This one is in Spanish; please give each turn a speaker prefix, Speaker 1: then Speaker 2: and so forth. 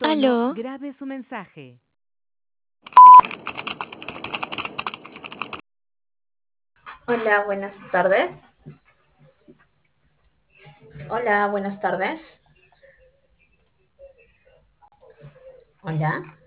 Speaker 1: tono,
Speaker 2: Aló,
Speaker 1: grabe su mensaje.
Speaker 3: Hola, buenas tardes. Hola, buenas tardes. Hola.